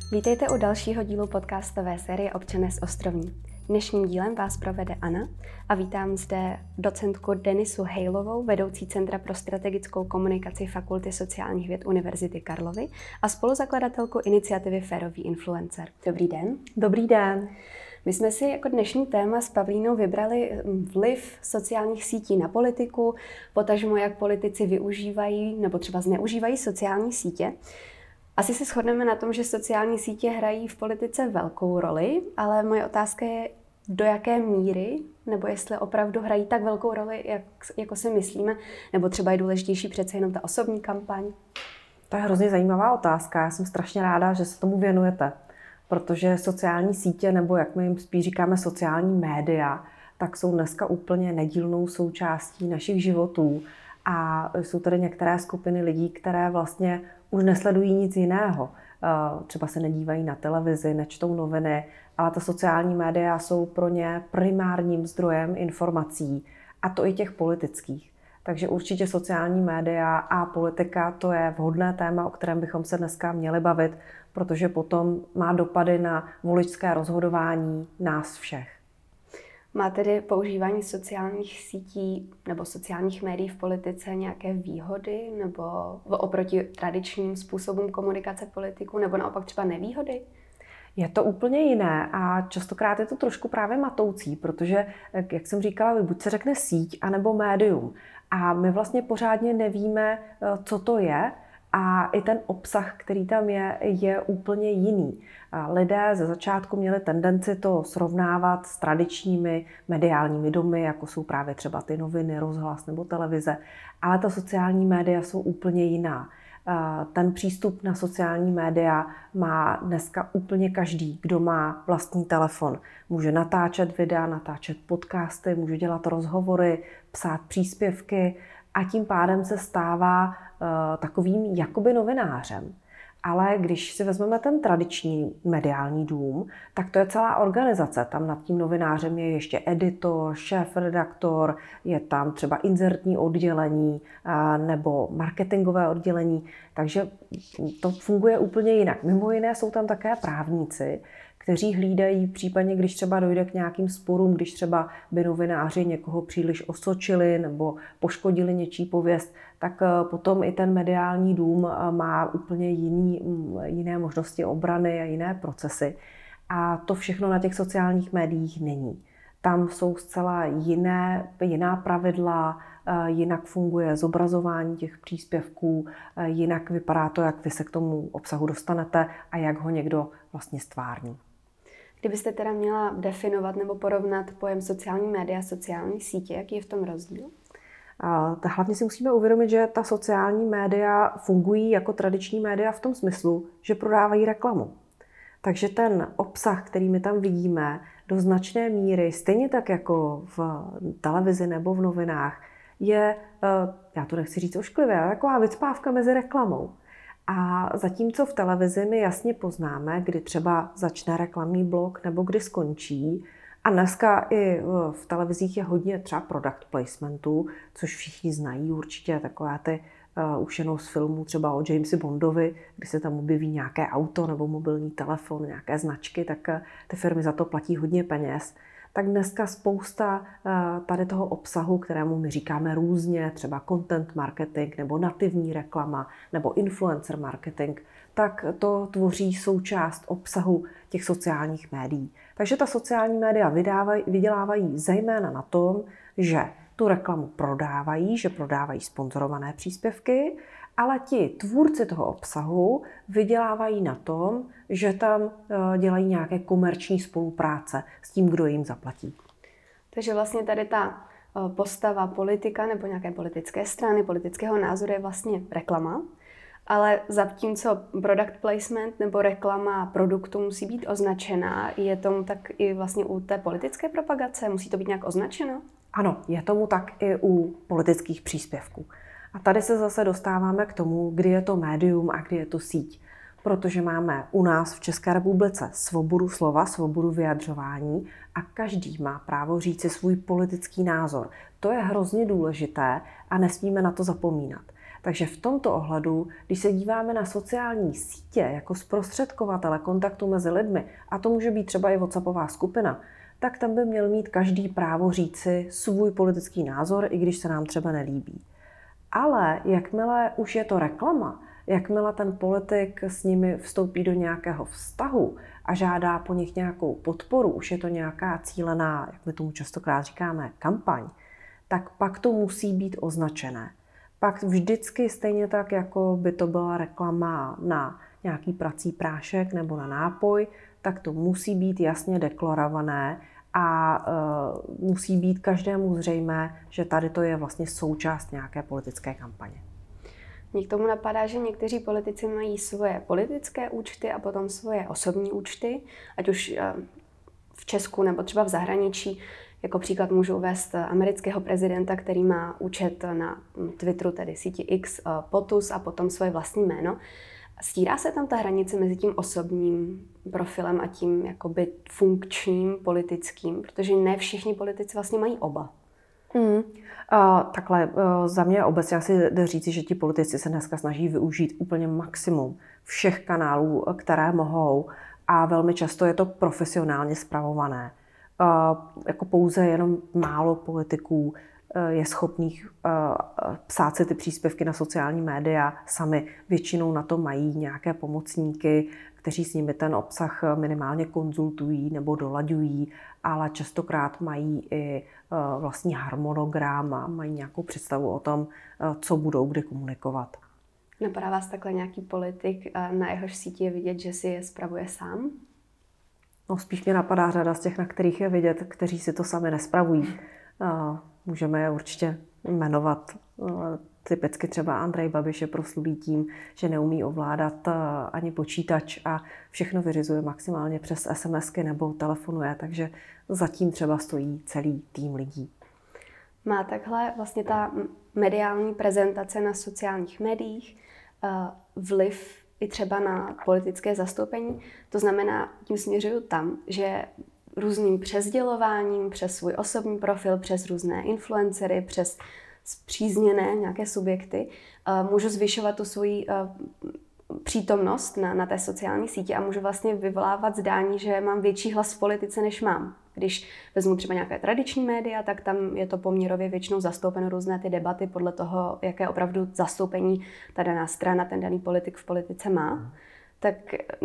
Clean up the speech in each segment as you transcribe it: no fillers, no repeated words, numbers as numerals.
Vítejte u dalšího dílu podcastové série Občané z Ostrovní. Dnešním dílem vás provede Anna a vítám zde docentku Denisu Hejlovou, vedoucí Centra pro strategickou komunikaci Fakulty sociálních věd Univerzity Karlovy a spoluzakladatelku iniciativy Férový influencer. Dobrý den. Dobrý den. My jsme si jako dnešní téma s Pavlínou vybrali vliv sociálních sítí na politiku, potažmo jak politici využívají nebo třeba zneužívají sociální sítě. Asi se shodneme na tom, že sociální sítě hrají v politice velkou roli, ale moje otázka je, do jaké míry, nebo jestli opravdu hrají tak velkou roli, jako si myslíme, nebo třeba je důležitější přece jenom ta osobní kampaň? To je hrozně zajímavá otázka. Já jsem strašně ráda, že se tomu věnujete, protože sociální sítě, nebo jak my jim spíš říkáme sociální média, tak jsou dneska úplně nedílnou součástí našich životů. A jsou tady některé skupiny lidí, které vlastně už nesledují nic jiného. Třeba se nedívají na televizi, nečtou noviny, ale ta sociální média jsou pro ně primárním zdrojem informací, a to i těch politických. Takže určitě sociální média a politika, to je vhodné téma, o kterém bychom se dneska měli bavit, protože potom má dopady na voličské rozhodování nás všech. Má tedy používání sociálních sítí nebo sociálních médií v politice nějaké výhody nebo oproti tradičním způsobům komunikace politiků nebo naopak třeba nevýhody? Je to úplně jiné a častokrát je to trošku právě matoucí, protože, jak jsem říkala, buď se řekne síť, anebo médium. A my vlastně pořádně nevíme, co to je, a i ten obsah, který tam je úplně jiný. Lidé ze začátku měli tendenci to srovnávat s tradičními mediálními domy, jako jsou právě třeba ty noviny, rozhlas nebo televize, ale ta sociální média jsou úplně jiná. Ten přístup na sociální média má dneska úplně každý, kdo má vlastní telefon. Může natáčet videa, natáčet podcasty, může dělat rozhovory, psát příspěvky a tím pádem se stává takovým jakoby novinářem. Ale když si vezmeme ten tradiční mediální dům, tak to je celá organizace. Tam nad tím novinářem je ještě editor, šéfredaktor, je tam třeba inzertní oddělení nebo marketingové oddělení. Takže to funguje úplně jinak. Mimo jiné jsou tam také právníci, kteří hlídají případně, když třeba dojde k nějakým sporům, když třeba by novináři někoho příliš osočili nebo poškodili něčí pověst, tak potom i ten mediální dům má úplně jiné možnosti obrany a jiné procesy. A to všechno na těch sociálních médiích není. Tam jsou zcela jiná pravidla, jinak funguje zobrazování těch příspěvků, jinak vypadá to, jak vy se k tomu obsahu dostanete a jak ho někdo vlastně stvární. Kdybyste teda měla definovat nebo porovnat pojem sociální média a sociální sítě, jaký je v tom rozdíl? Hlavně si musíme uvědomit, že ta sociální média fungují jako tradiční média v tom smyslu, že prodávají reklamu. Takže ten obsah, který my tam vidíme, do značné míry, stejně tak jako v televizi nebo v novinách, je, já to nechci říct ošklivě, ale taková vycpávka mezi reklamou. A zatímco v televizi my jasně poznáme, kdy třeba začne reklamní blok nebo kdy skončí, a dneska i v televizích je hodně třeba product placementů, což všichni znají určitě, takové ty už jenom z filmů třeba o Jamesi Bondovi, kdy se tam objeví nějaké auto nebo mobilní telefon, nějaké značky, tak ty firmy za to platí hodně peněz. Tak dneska spousta tady toho obsahu, kterému my říkáme různě, třeba content marketing nebo nativní reklama nebo influencer marketing, tak to tvoří součást obsahu těch sociálních médií. Takže ta sociální média vydělávají zejména na tom, že tu reklamu prodávají, že prodávají sponzorované příspěvky, ale ti tvůrci toho obsahu vydělávají na tom, že tam dělají nějaké komerční spolupráce s tím, kdo jim zaplatí. Takže vlastně tady ta postava politika nebo nějaké politické strany, politického názoru je vlastně reklama, ale zatímco product placement nebo reklama produktu musí být označená, je tomu tak i vlastně u té politické propagace? Musí to být nějak označeno? Ano, je tomu tak i u politických příspěvků. A tady se zase dostáváme k tomu, kdy je to médium a kdy je to síť. Protože máme u nás v České republice svobodu slova, svobodu vyjadřování a každý má právo říct si svůj politický názor. To je hrozně důležité a nesmíme na to zapomínat. Takže v tomto ohledu, když se díváme na sociální sítě jako zprostředkovatele kontaktu mezi lidmi, a to může být třeba i WhatsAppová skupina, tak tam by měl mít každý právo říci svůj politický názor, i když se nám třeba nelíbí. Ale jakmile už je to reklama, jakmile ten politik s nimi vstoupí do nějakého vztahu a žádá po nich nějakou podporu, už je to nějaká cílená, jak my tomu častokrát říkáme, kampaň, tak pak to musí být označené. Pak vždycky stejně tak, jako by to byla reklama na nějaký prací prášek nebo na nápoj, tak to musí být jasně deklarované a musí být každému zřejmé, že tady to je vlastně součást nějaké politické kampaně. Mně k tomu napadá, že někteří politici mají svoje politické účty a potom svoje osobní účty, ať už v Česku nebo třeba v zahraničí. Jako příklad můžu uvést amerického prezidenta, který má účet na Twitteru, tedy síti X, POTUS a potom svoje vlastní jméno. Stírá se tam ta hranice mezi tím osobním profilem a tím jakoby funkčním politickým, protože ne všichni politici vlastně mají oba. Takhle, za mě obecně asi jde říci, že ti politici se dneska snaží využít úplně maximum všech kanálů, které mohou, a velmi často je to profesionálně spravované. Jako pouze jenom málo politiků je schopných psát si ty příspěvky na sociální média sami. Většinou na to mají nějaké pomocníky, kteří s nimi ten obsah minimálně konzultují nebo dolaďují, ale častokrát mají i vlastní harmonogram a mají nějakou představu o tom, co budou kdy komunikovat. Napadá vás takhle nějaký politik, na jehož síti je vidět, že si je spravuje sám? No, spíš mě napadá řada z těch, na kterých je vidět, kteří si to sami nespravují. Můžeme je určitě jmenovat. Typicky třeba Andrej Babiš je proslulý tím, že neumí ovládat ani počítač a všechno vyřizuje maximálně přes SMSky nebo telefonuje, takže zatím třeba stojí celý tým lidí. Má takhle vlastně ta mediální prezentace na sociálních médiích vliv i třeba na politické zastoupení? To znamená, tím směřuju tam, že různým přesdělováním přes svůj osobní profil, přes různé influencery, přes spřízněné nějaké subjekty, můžu zvyšovat tu svoji přítomnost na té sociální síti a můžu vlastně vyvolávat zdání, že mám větší hlas v politice, než mám. Když vezmu třeba nějaké tradiční média, tak tam je to poměrově většinou zastoupeno různé ty debaty podle toho, jaké opravdu zastoupení ta daná strana, ten daný politik v politice má. Tak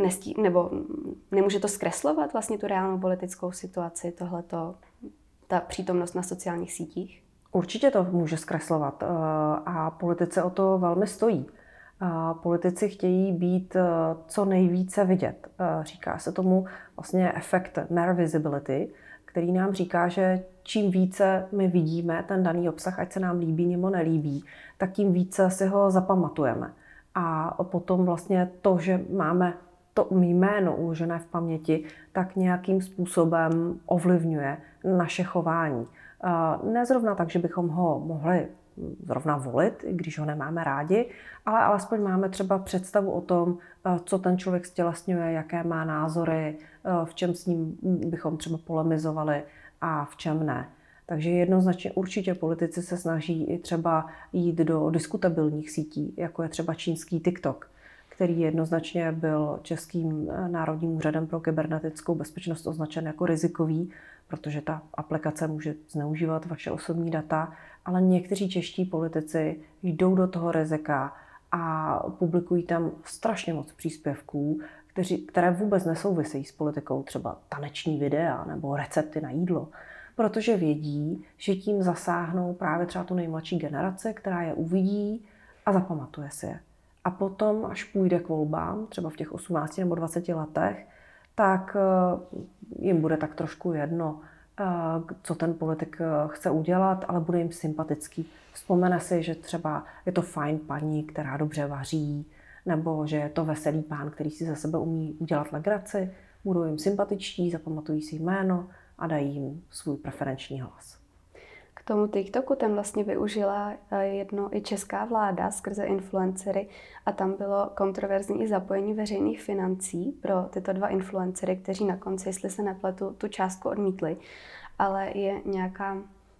nemůže to zkreslovat vlastně tu reálnou politickou situaci, tohleto, ta přítomnost na sociálních sítích? Určitě to může zkreslovat a politice o to velmi stojí. Politici chtějí být co nejvíce vidět. Říká se tomu vlastně efekt mere visibility, který nám říká, že čím více my vidíme ten daný obsah, ať se nám líbí nebo nelíbí, tak tím více si ho zapamatujeme. A potom vlastně to, že máme to jméno uložené v paměti, tak nějakým způsobem ovlivňuje naše chování. Ne zrovna tak, že bychom ho mohli zrovna volit, když ho nemáme rádi, ale alespoň máme třeba představu o tom, co ten člověk stělesňuje, jaké má názory, v čem s ním bychom třeba polemizovali a v čem ne. Takže jednoznačně určitě politici se snaží i třeba jít do diskutabilních sítí, jako je třeba čínský TikTok, který jednoznačně byl Českým národním úřadem pro kybernetickou bezpečnost označen jako rizikový, protože ta aplikace může zneužívat vaše osobní data, ale někteří čeští politici jdou do toho rizika a publikují tam strašně moc příspěvků, které vůbec nesouvisejí s politikou, třeba taneční videa nebo recepty na jídlo, protože vědí, že tím zasáhnou právě třeba tu nejmladší generaci, která je uvidí a zapamatuje si je. A potom, až půjde k volbám, třeba v těch 18 nebo 20 letech, tak jim bude tak trošku jedno, co ten politik chce udělat, ale bude jim sympatický. Vzpomene si, že třeba je to fajn paní, která dobře vaří, nebo že je to veselý pán, který si za sebe umí udělat legraci. Budou jim sympatičtí, zapamatují si jméno a dají jim svůj preferenční hlas. K tomu TikToku tam vlastně využila jedno i česká vláda skrze influencery a tam bylo kontroverzní i zapojení veřejných financí pro tyto dva influencery, kteří na konci, jestli se nepletu, tu částku odmítli. Ale je nějaká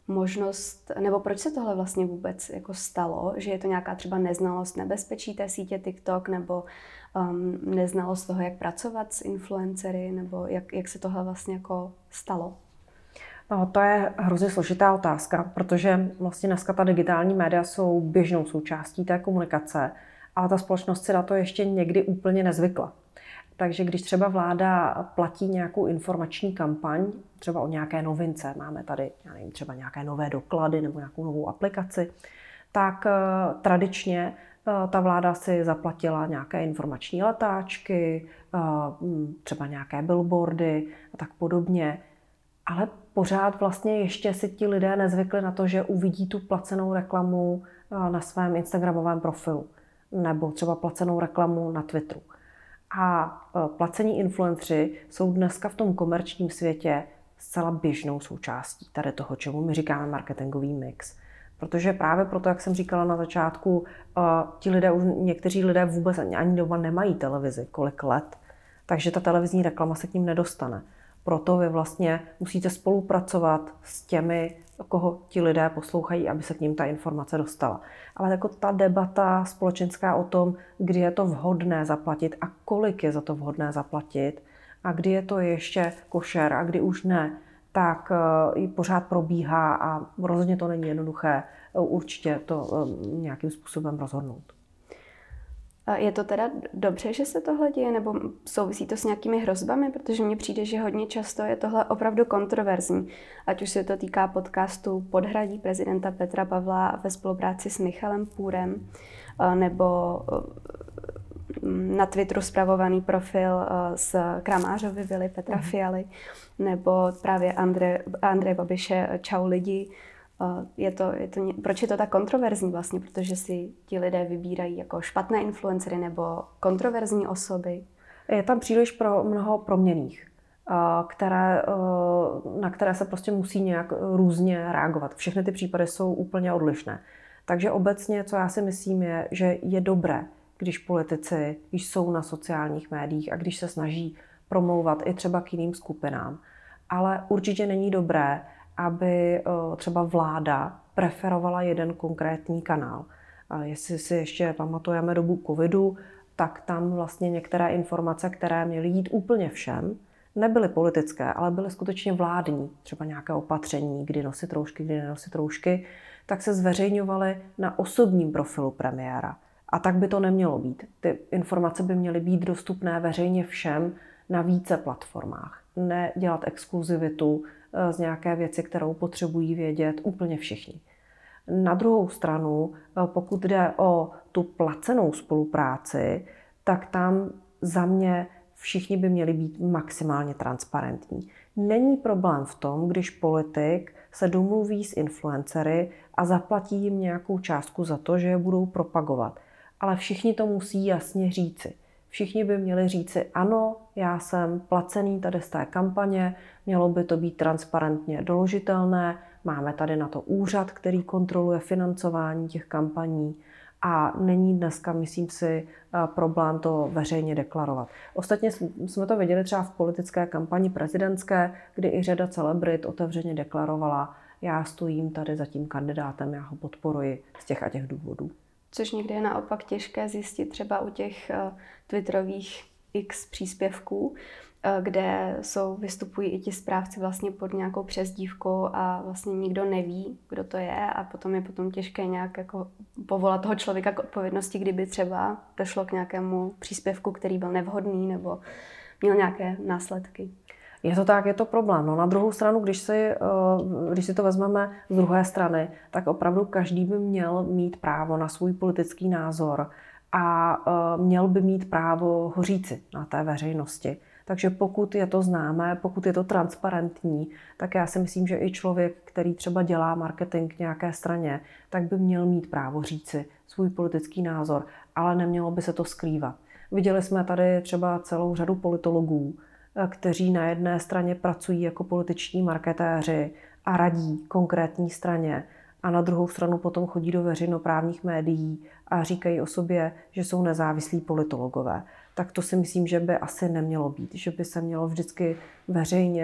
možnost, nebo proč se tohle vlastně vůbec jako stalo, že je to nějaká třeba neznalost nebezpečí té sítě TikTok, nebo neznalost toho, jak pracovat s influencery, nebo jak se tohle vlastně jako stalo? No, to je hrozně složitá otázka, protože vlastně dneska ta digitální média jsou běžnou součástí té komunikace, ale ta společnost si na to ještě někdy úplně nezvykla. Takže když třeba vláda platí nějakou informační kampaň, třeba o nějaké novince, máme tady, já nevím, třeba nějaké nové doklady nebo nějakou novou aplikaci, tak tradičně ta vláda si zaplatila nějaké informační letáčky, třeba nějaké billboardy a tak podobně. Ale pořád vlastně ještě si ti lidé nezvykli na to, že uvidí tu placenou reklamu na svém instagramovém profilu nebo třeba placenou reklamu na Twitteru. A placení influenceri jsou dneska v tom komerčním světě zcela běžnou součástí tady toho, čemu my říkáme marketingový mix. Protože právě proto, jak jsem říkala na začátku, někteří lidé vůbec ani doma nemají televizi, kolik let, takže ta televizní reklama se k ním nedostane. Proto vy vlastně musíte spolupracovat s těmi, koho ti lidé poslouchají, aby se k ním ta informace dostala. Ale jako ta debata společenská o tom, kdy je to vhodné zaplatit a kolik je za to vhodné zaplatit a kdy je to ještě košer a kdy už ne, tak i pořád probíhá a rozhodně to není jednoduché určitě to nějakým způsobem rozhodnout. Je to teda dobře, že se tohle děje, nebo souvisí to s nějakými hrozbami? Protože mně přijde, že hodně často je tohle opravdu kontroverzní. Ať už se to týká podcastu Podhradí prezidenta Petra Pavla ve spolupráci s Michalem Půrem, nebo na Twitteru spravovaný profil z Kramářovy vily Petra Fialy, nebo právě Andreje Babiše Čau lidi. Proč je to tak kontroverzní vlastně? Protože si ti lidé vybírají jako špatné influencery nebo kontroverzní osoby? Je tam příliš mnoho proměnných, na které se prostě musí nějak různě reagovat. Všechny ty případy jsou úplně odlišné. Takže obecně, co já si myslím, je, že je dobré, když politici jsou na sociálních médiích a když se snaží promlouvat i třeba k jiným skupinám. Ale určitě není dobré, aby třeba vláda preferovala jeden konkrétní kanál. Jestli si ještě pamatujeme dobu covidu, tak tam vlastně některé informace, které měly jít úplně všem, nebyly politické, ale byly skutečně vládní. Třeba nějaké opatření, kdy nosit roušky, kdy nenosit roušky, tak se zveřejňovaly na osobním profilu premiéra. A tak by to nemělo být. Ty informace by měly být dostupné veřejně všem na více platformách. Nedělat exkluzivitu z nějaké věci, kterou potřebují vědět úplně všichni. Na druhou stranu, pokud jde o tu placenou spolupráci, tak tam za mě všichni by měli být maximálně transparentní. Není problém v tom, když politik se domluví s influencery a zaplatí jim nějakou částku za to, že je budou propagovat. Ale všichni to musí jasně říci. Všichni by měli říci, ano, já jsem placený tady z té kampaně, mělo by to být transparentně doložitelné, máme tady na to úřad, který kontroluje financování těch kampaní a není dneska, myslím si, problém to veřejně deklarovat. Ostatně jsme to viděli třeba v politické kampani prezidentské, kdy i řada celebrit otevřeně deklarovala, já stojím tady za tím kandidátem, já ho podporuji z těch a těch důvodů. Což někdy je naopak těžké zjistit třeba u těch twitterových X příspěvků, kde vystupují i ti správci vlastně pod nějakou přezdívkou a vlastně nikdo neví, kdo to je a potom je těžké nějak jako povolat toho člověka k odpovědnosti, kdyby třeba došlo k nějakému příspěvku, který byl nevhodný nebo měl nějaké následky. Je to tak, je to problém. No, na druhou stranu, když si to vezmeme z druhé strany, tak opravdu každý by měl mít právo na svůj politický názor a měl by mít právo ho říci na té veřejnosti. Takže pokud je to známé, pokud je to transparentní, tak já si myslím, že i člověk, který třeba dělá marketing nějaké straně, tak by měl mít právo říci svůj politický názor, ale nemělo by se to skrývat. Viděli jsme tady třeba celou řadu politologů, kteří na jedné straně pracují jako političtí marketéři a radí konkrétní straně a na druhou stranu potom chodí do veřejnoprávních médií a říkají o sobě, že jsou nezávislí politologové. Tak to si myslím, že by asi nemělo být, že by se mělo vždycky veřejně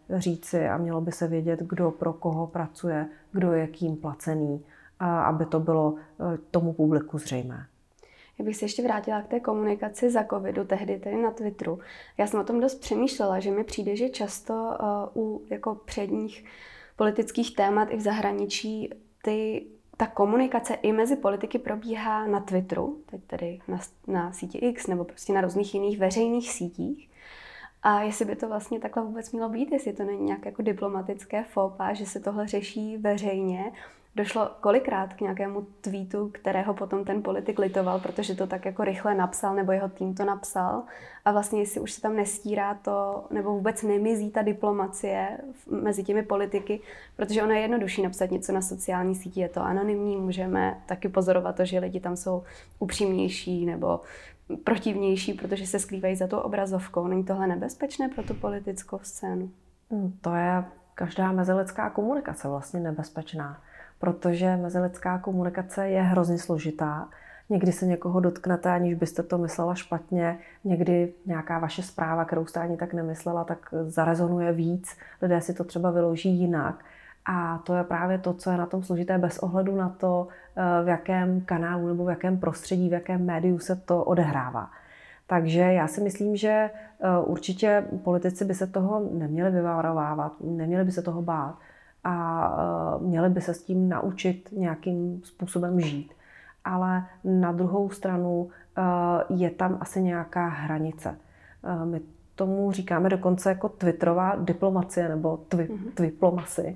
říci a mělo by se vědět, kdo pro koho pracuje, kdo je kým placený, aby to bylo tomu publiku zřejmé. Já bych se ještě vrátila k té komunikaci za covidu, tehdy tedy na Twitteru. Já jsem o tom dost přemýšlela, že mi přijde, že často u jako předních politických témat i v zahraničí ta komunikace i mezi politiky probíhá na Twitteru, teď tedy na síti X nebo prostě na různých jiných veřejných sítích. A jestli by to vlastně takhle vůbec mělo být, jestli to není nějak jako diplomatické faux pas, že se tohle řeší veřejně. Došlo kolikrát k nějakému tweetu, kterého potom ten politik litoval, protože to tak jako rychle napsal, nebo jeho tým to napsal. A vlastně jestli už se tam nestírá to, nebo vůbec nemizí ta diplomacie mezi těmi politiky, protože ono je jednodušší napsat něco na sociální síti, je to anonymní, můžeme taky pozorovat to, že lidi tam jsou upřímnější nebo protivnější, protože se skrývají za tou obrazovkou. Není tohle nebezpečné pro tu politickou scénu? To je každá mezilidská komunikace vlastně nebezpečná, protože mezilidská komunikace je hrozně složitá. Někdy se někoho dotknete, aniž byste to myslela špatně. Někdy nějaká vaše zpráva, kterou jste ani tak nemyslela, tak zarezonuje víc. Lidé si to třeba vyloží jinak. A to je právě to, co je na tom složité, bez ohledu na to, v jakém kanálu nebo v jakém prostředí, v jakém médiu se to odehrává. Takže já si myslím, že určitě politici by se toho neměli vyvarovávat, neměli by se toho bát a měli by se s tím naučit nějakým způsobem žít. Ale na druhou stranu je tam asi nějaká hranice. My tomu říkáme dokonce jako twitterová diplomacie nebo twiplomacy,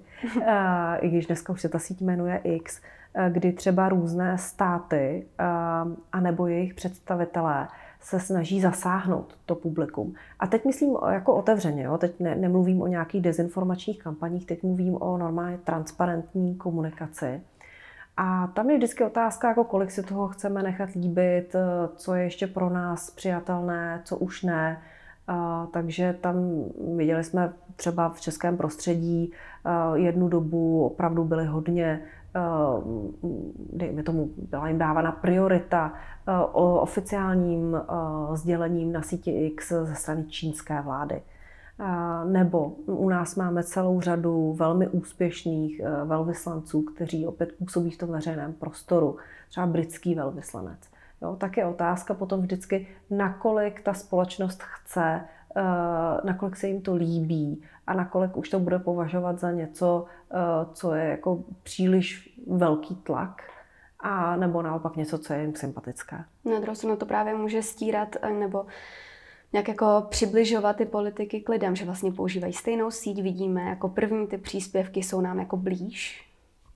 i když dneska už se ta síť jmenuje X, kdy třeba různé státy anebo jejich představitelé se snaží zasáhnout to publikum. A teď myslím jako otevřeně, jo? Teď nemluvím o nějakých dezinformačních kampaních, teď mluvím o normálně transparentní komunikaci. A tam je vždycky otázka, jako kolik si toho chceme nechat líbit, co je ještě pro nás přijatelné, co už ne. Takže tam viděli jsme třeba v českém prostředí jednu dobu opravdu byly hodně, dejme tomu, byla jim dávána priorita oficiálním sdělením na síti X ze strany čínské vlády. Nebo u nás máme celou řadu velmi úspěšných velvyslanců, kteří opět působí v tom veřejném prostoru, třeba britský velvyslanec. Jo, tak je otázka potom vždycky, nakolik ta společnost chce, nakolik se jim to líbí a nakolik už to bude považovat za něco, co je jako příliš velký tlak, a nebo naopak něco, co je jim sympatické. Na druhou stranu to právě může stírat nebo nějak jako přibližovat ty politiky k lidem, že vlastně používají stejnou síť, vidíme, jako první ty příspěvky jsou nám jako blíž.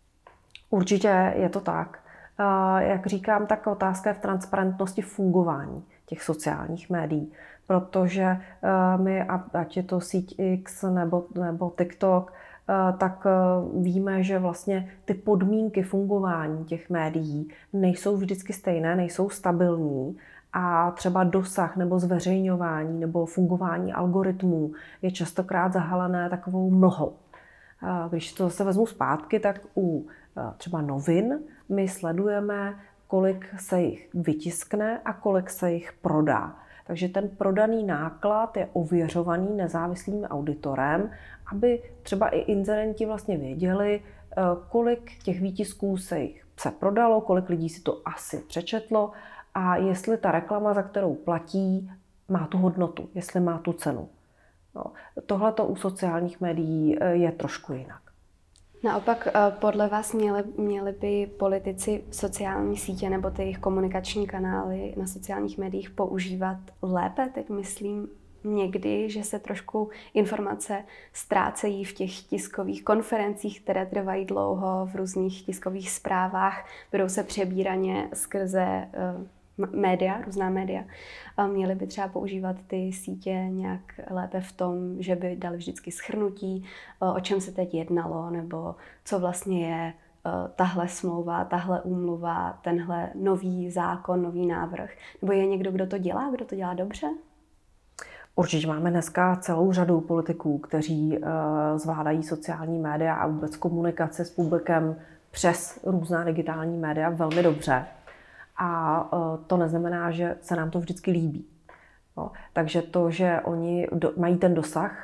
Určitě je to tak. Jak říkám, tak otázka je v transparentnosti fungování těch sociálních médií, protože my, ať je to síť X nebo TikTok, tak víme, že vlastně ty podmínky fungování těch médií nejsou vždycky stejné, nejsou stabilní a třeba dosah nebo zveřejňování nebo fungování algoritmů je častokrát zahalené takovou mlhou. Když to zase vezmu zpátky, tak u třeba novin my sledujeme, kolik se jich vytiskne a kolik se jich prodá. Takže ten prodaný náklad je ověřovaný nezávislým auditorem, aby třeba i inzerenti vlastně věděli, kolik těch výtisků se prodalo, kolik lidí si to asi přečetlo a jestli ta reklama, za kterou platí, má tu hodnotu, jestli má tu cenu. No, tohleto u sociálních médií je trošku jinak. Naopak podle vás měli by politici sociální sítě nebo ty jejich komunikační kanály na sociálních médiích používat lépe? Teď myslím někdy, že se trošku informace ztrácejí v těch tiskových konferencích, které trvají dlouho, v různých tiskových zprávách, budou se přebíraně skrze média, různá média. Měli by třeba používat ty sítě nějak lépe v tom, že by dali vždycky shrnutí, o čem se teď jednalo, nebo co vlastně je tahle smlouva, tahle úmluva, tenhle nový zákon, nový návrh. Nebo je někdo, kdo to dělá dobře? Určitě máme dneska celou řadu politiků, kteří zvládají sociální média a vůbec komunikace s publikem přes různá digitální média velmi dobře. A to neznamená, že se nám to vždycky líbí. No, takže to, že oni mají ten dosah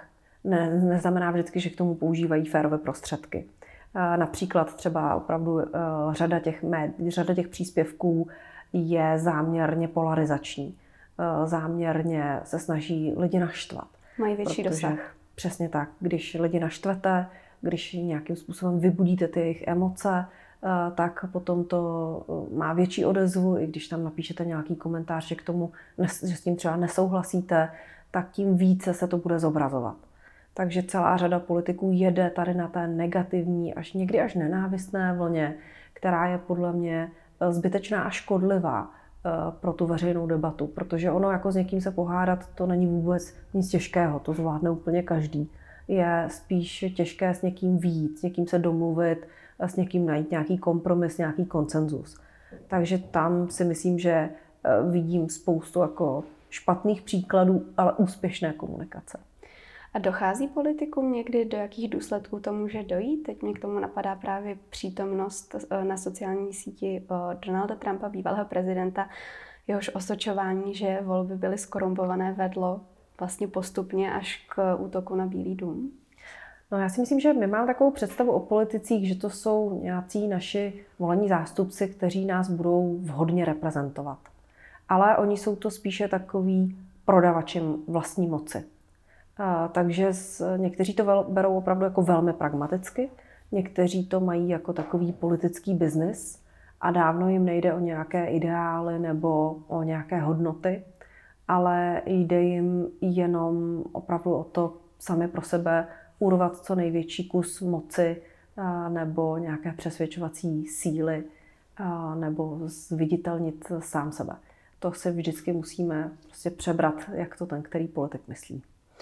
neznamená vždycky, že k tomu používají férové prostředky. Například třeba opravdu řada těch příspěvků je záměrně polarizační. Záměrně se snaží lidi naštvat. Mají větší dosah. Přesně tak. Když lidi naštvete, když nějakým způsobem vybudíte ty jejich emoce, tak potom to má větší odezvu, i když tam napíšete nějaký komentář, že s tím třeba nesouhlasíte, tak tím více se to bude zobrazovat. Takže celá řada politiků jede tady na té negativní, někdy až nenávistné vlně, která je podle mě zbytečná a škodlivá pro tu veřejnou debatu, protože ono jako s někým se pohádat, to není vůbec nic těžkého, to zvládne úplně každý. Je spíš těžké s někým vyjít, s někým se domluvit, s někým najít nějaký kompromis, nějaký konsenzus. Takže tam si myslím, že vidím spoustu jako špatných příkladů, ale úspěšné komunikace. A dochází politikům někdy, do jakých důsledků to může dojít? Teď mě k tomu napadá právě přítomnost na sociální síti Donalda Trumpa, bývalého prezidenta, jehož osočování, že volby byly zkorumpované, vedlo vlastně postupně až k útoku na Bílý dům. No, já si myslím, že my máme takovou představu o politicích, že to jsou nějací naši volení zástupci, kteří nás budou vhodně reprezentovat. Ale oni jsou to spíše takový prodavači vlastní moci. Takže někteří to berou opravdu jako velmi pragmaticky, někteří to mají jako takový politický biznis a dávno jim nejde o nějaké ideály nebo o nějaké hodnoty, ale jde jim jenom opravdu o to sami pro sebe urvat co největší kus moci nebo nějaké přesvědčovací síly nebo zviditelnit sám sebe. To si vždycky musíme prostě přebrat, jak to ten který politik myslí.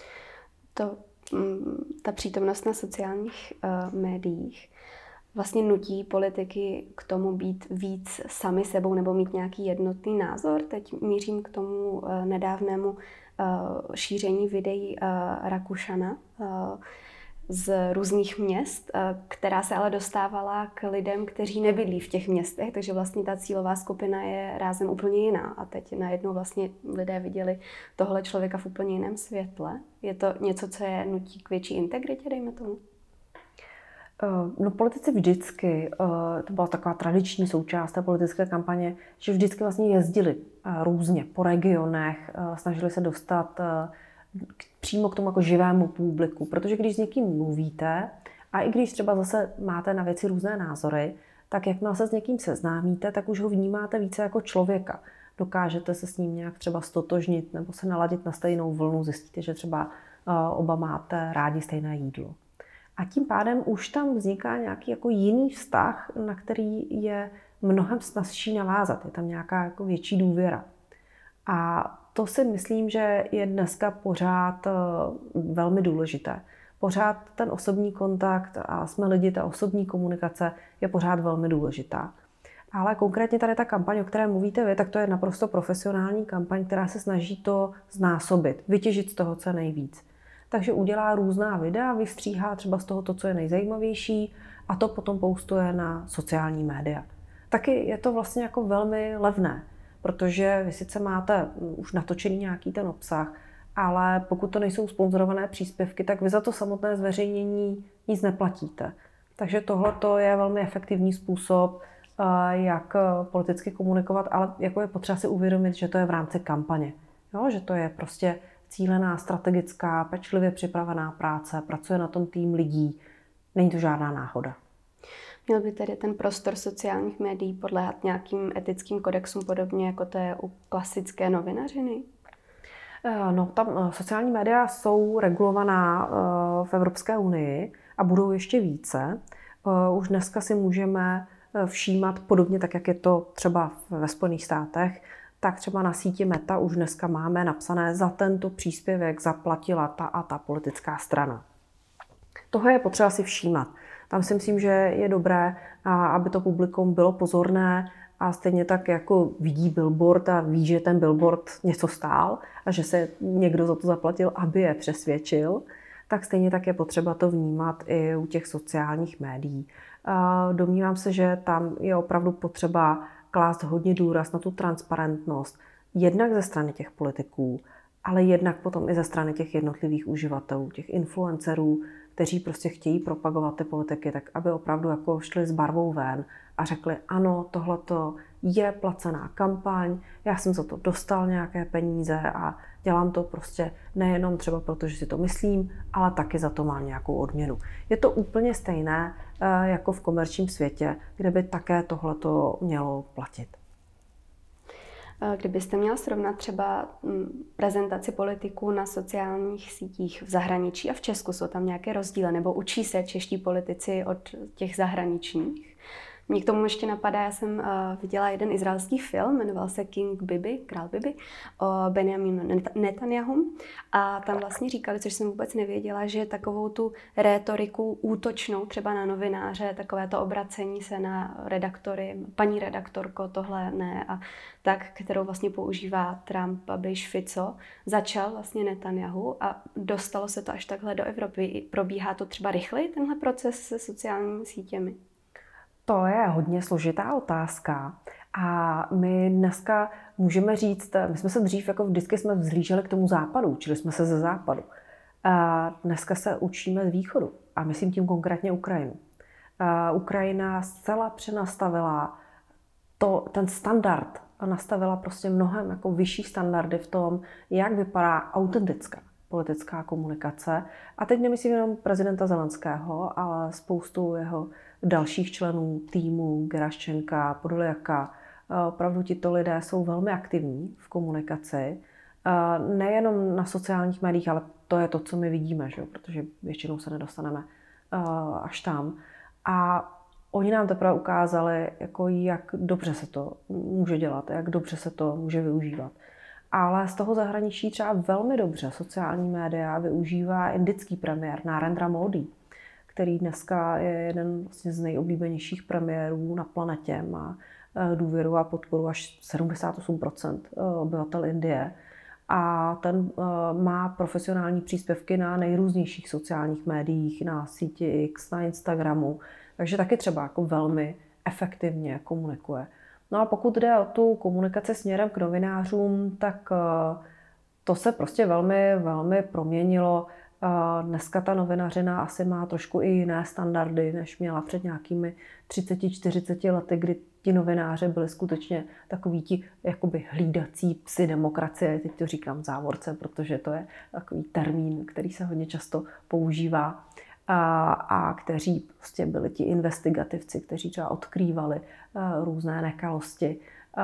Ta přítomnost na sociálních médiích vlastně nutí politiky k tomu být víc sami sebou nebo mít nějaký jednotný názor. Teď mířím k tomu nedávnému šíření videí Rakušana z různých měst, která se ale dostávala k lidem, kteří nebydlí v těch městech, takže vlastně ta cílová skupina je rázem úplně jiná. A teď najednou vlastně lidé viděli tohle člověka v úplně jiném světle. Je to něco, co je nutí k větší integritě, dejme tomu? No, politici vždycky, to byla taková tradiční součást té politické kampaně, že vždycky vlastně jezdili různě po regionech, snažili se dostat přímo k tomu jako živému publiku, protože když s někým mluvíte a i když třeba zase máte na věci různé názory, tak jakmile se s někým seznámíte, tak už ho vnímáte více jako člověka. Dokážete se s ním nějak třeba stotožnit nebo se naladit na stejnou vlnu, zjistíte, že třeba oba máte rádi stejné jídlo. A tím pádem už tam vzniká nějaký jako jiný vztah, na který je mnohem snazší navázat. Je tam nějaká jako větší důvěra. A to si myslím, že je dneska pořád velmi důležité. Pořád ten osobní kontakt a jsme lidi, ta osobní komunikace je pořád velmi důležitá. Ale konkrétně tady ta kampaň, o které mluvíte vy, tak to je naprosto profesionální kampaň, která se snaží to znásobit, vytěžit z toho, co nejvíc. Takže udělá různá videa, vystříhá třeba z toho to, co je nejzajímavější a to potom postuje na sociální média. Taky je to vlastně jako velmi levné, protože vy sice máte už natočený nějaký ten obsah, ale pokud to nejsou sponzorované příspěvky, tak vy za to samotné zveřejnění nic neplatíte. Takže tohle je velmi efektivní způsob, jak politicky komunikovat, ale jako je potřeba si uvědomit, že to je v rámci kampaně. Jo? Že to je prostě cílená, strategická, pečlivě připravená práce, pracuje na tom tým lidí. Není to žádná náhoda. Měl by tedy ten prostor sociálních médií podléhat nějakým etickým kodexům, podobně jako to je u klasické novinařiny? No, tam sociální média jsou regulovaná v Evropské unii a budou ještě více. Už dneska si můžeme všímat podobně tak, jak je to třeba ve Spojených státech, tak třeba na síti Meta už dneska máme napsané, za tento příspěvek zaplatila ta a ta politická strana. Toho je potřeba si všímat. Tam si myslím, že je dobré, aby to publikum bylo pozorné a stejně tak jako vidí billboard a ví, že ten billboard něco stál a že se někdo za to zaplatil, aby je přesvědčil, tak stejně tak je potřeba to vnímat i u těch sociálních médií. Domnívám se, že tam je opravdu potřeba klást hodně důraz na tu transparentnost, jednak ze strany těch politiků, ale jednak potom i ze strany těch jednotlivých uživatelů, těch influencerů, kteří prostě chtějí propagovat ty politiky, tak aby opravdu jako šli s barvou ven a řekli, ano, tohleto je placená kampaň, já jsem za to dostal nějaké peníze a dělám to prostě nejenom třeba proto, že si to myslím, ale taky za to mám nějakou odměnu. Je to úplně stejné jako v komerčním světě, kde by také tohleto mělo platit. Kdybyste měla srovnat třeba prezentaci politiků na sociálních sítích v zahraničí a v Česku, jsou tam nějaké rozdíly, nebo učí se čeští politici od těch zahraničních? Mně k tomu ještě napadá, já jsem viděla jeden izraelský film, jmenoval se King Bibi, Král Bibi, o Benjaminu Netanyahum. A tam vlastně říkali, což jsem vůbec nevěděla, že takovou tu rétoriku útočnou třeba na novináře, takové to obracení se na redaktory, paní redaktorko, tohle ne, a tak, kterou vlastně používá Trump, Babiš, Fico, začal vlastně Netanyahu a dostalo se to až takhle do Evropy. Probíhá to třeba rychleji, tenhle proces se sociálními sítěmi? To je hodně složitá otázka a my dneska můžeme říct, my jsme se dřív jako vždycky jsme vzhlíželi k tomu západu, učili jsme se ze západu. A dneska se učíme z východu a myslím tím konkrétně Ukrajinu. Ukrajina zcela přenastavila ten standard a nastavila prostě mnohem jako vyšší standardy v tom, jak vypadá autentická politická komunikace. A teď nemyslím jenom prezidenta Zelenského, ale spoustu jeho dalších členů týmu, Geraščenka, Podoljaka. Opravdu tito lidé jsou velmi aktivní v komunikaci. Nejenom na sociálních médiích, ale to je to, co my vidíme, že? Protože většinou se nedostaneme až tam. A oni nám teprve ukázali, jako jak dobře se to může dělat, jak dobře se to může využívat. Ale z toho zahraničí třeba velmi dobře sociální média využívá indický premiér Narendra Modi, který dneska je jeden vlastně z nejoblíbenějších premiérů na planetě, má důvěru a podporu až 78% obyvatel Indie. A ten má profesionální příspěvky na nejrůznějších sociálních médiích, na síti X, na Instagramu, takže taky třeba jako velmi efektivně komunikuje. No a pokud jde o tu komunikaci směrem k novinářům, tak to se prostě velmi, velmi proměnilo. Dneska ta novinařina asi má trošku i jiné standardy, než měla před nějakými 30-40 lety, kdy ti novináři byli skutečně takoví ti jakoby hlídací psi demokracie. Teď to říkám v závorce, protože to je takový termín, který se hodně často používá. A kteří prostě byli ti investigativci, kteří třeba odkrývali různé nekalosti,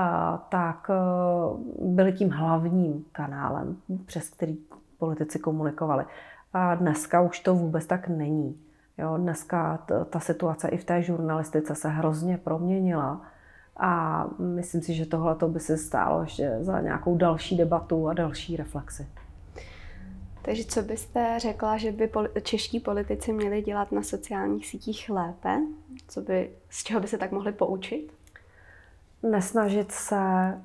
tak byli tím hlavním kanálem, přes který politici komunikovali. A dneska už to vůbec tak není. Jo, dneska ta situace i v té žurnalistice se hrozně proměnila a myslím si, že tohle by se stálo ještě za nějakou další debatu a další reflexi. Takže co byste řekla, že by čeští politici měli dělat na sociálních sítích lépe? Z čeho by se tak mohli poučit? Nesnažit se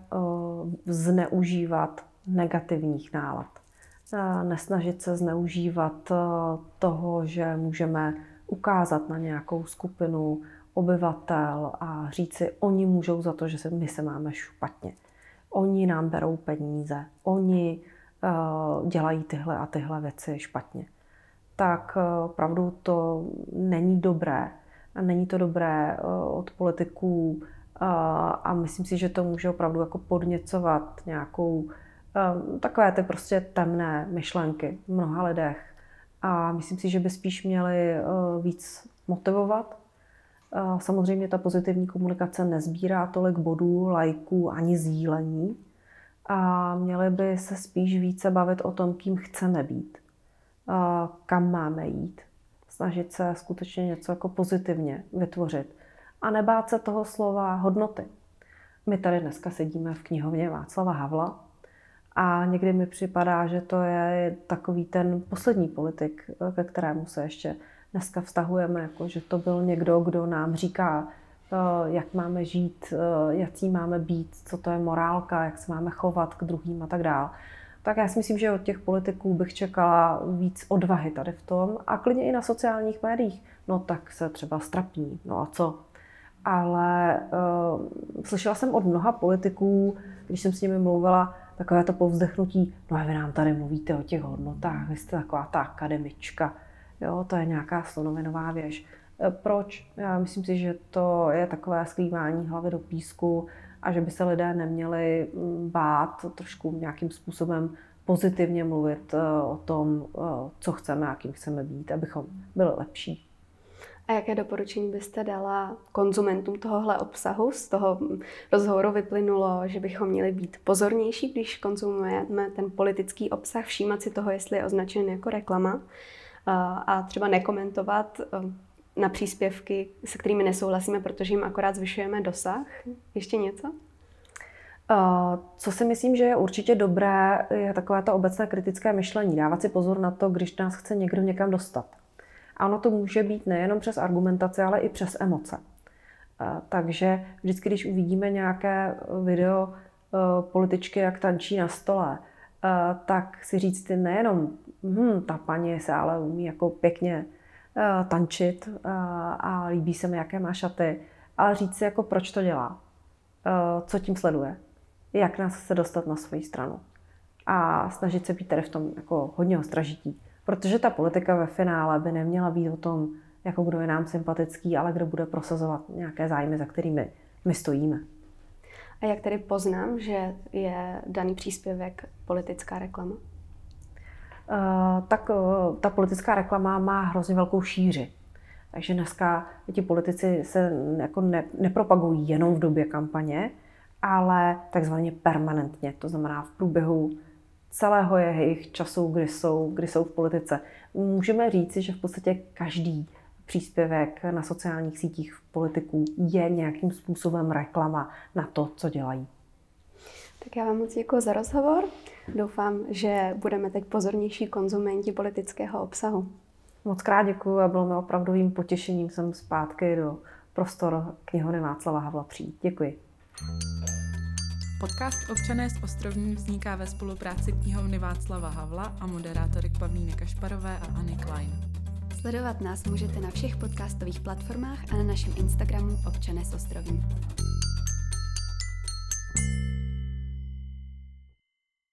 zneužívat negativních nálad. Nesnažit se zneužívat toho, že můžeme ukázat na nějakou skupinu obyvatel a říct si, oni můžou za to, že my se máme špatně. Oni nám berou peníze, oni dělají tyhle a tyhle věci špatně. Tak opravdu to není dobré. A není to dobré od politiků a myslím si, že to může opravdu jako podněcovat nějakou takové ty prostě temné myšlenky v mnoha lidech. A myslím si, že by spíš měli víc motivovat. Samozřejmě ta pozitivní komunikace nezbírá tolik bodů, lajků ani sdílení. A měli by se spíš více bavit o tom, kým chceme být, kam máme jít. Snažit se skutečně něco jako pozitivně vytvořit. A nebát se toho slova hodnoty. My tady dneska sedíme v knihovně Václava Havla a někdy mi připadá, že to je takový ten poslední politik, ke kterému se ještě dneska vztahujeme, jako že to byl někdo, kdo nám říká, jak máme žít, jaký máme být, co to je morálka, jak se máme chovat k druhým a tak dále. Tak já si myslím, že od těch politiků bych čekala víc odvahy tady v tom a klidně i na sociálních médiích. No tak se třeba strapní, no a co? Ale slyšela jsem od mnoha politiků, když jsem s nimi mluvila, takové to povzdechnutí, no a vy nám tady mluvíte o těch hodnotách, vy jste taková ta akademička, jo, to je nějaká slonovinová věž. Proč? Já myslím si, že to je takové sklívání hlavy do písku a že by se lidé neměli bát trošku nějakým způsobem pozitivně mluvit o tom, co chceme, jakým chceme být, abychom byli lepší. A jaké doporučení byste dala konzumentům tohohle obsahu? Z toho rozhovoru vyplynulo, že bychom měli být pozornější, když konzumujeme ten politický obsah, všímat si toho, jestli je označen jako reklama a třeba nekomentovat na příspěvky, se kterými nesouhlasíme, protože jim akorát zvyšujeme dosah. Ještě něco? Co si myslím, že je určitě dobré, je takové to obecné kritické myšlení. Dávat si pozor na to, když nás chce někdo někam dostat. A ono to může být nejenom přes argumentaci, ale i přes emoce. Takže vždycky, když uvidíme nějaké video političky, jak tančí na stole, tak si říct nejenom, ta paní se ale umí jako pěkně tančit a líbí se mi, jaké má šaty, ale říct si, jako proč to dělá, co tím sleduje, jak nás chce dostat na svoji stranu. A snažit se být tady v tom jako hodně ostražití. Protože ta politika ve finále by neměla být o tom, jako kdo je nám sympatický, ale kdo bude prosazovat nějaké zájmy, za kterými my stojíme. A jak tedy poznám, že je daný příspěvek politická reklama? Tak ta politická reklama má hrozně velkou šíři. Takže dneska ti politici se jako nepropagují jenom v době kampaně, ale takzvaně permanentně. To znamená v průběhu celého jejich času, kdy jsou v politice. Můžeme říci, že v podstatě každý příspěvek na sociálních sítích v politiku je nějakým způsobem reklama na to, co dělají. Tak já vám moc děkuji za rozhovor. Doufám, že budeme teď pozornější konzumenti politického obsahu. Moc krát děkuji a bylo mi opravdovým potěšením sem zpátky do prostor knihovny Václava Havla přijít. Děkuji. Podcast Občané z Ostrovní vzniká ve spolupráci knihovny Václava Havla a moderátorek Pavlíny Kašparové a Anny Klein. Sledovat nás můžete na všech podcastových platformách a na našem Instagramu Občané z Ostrovní.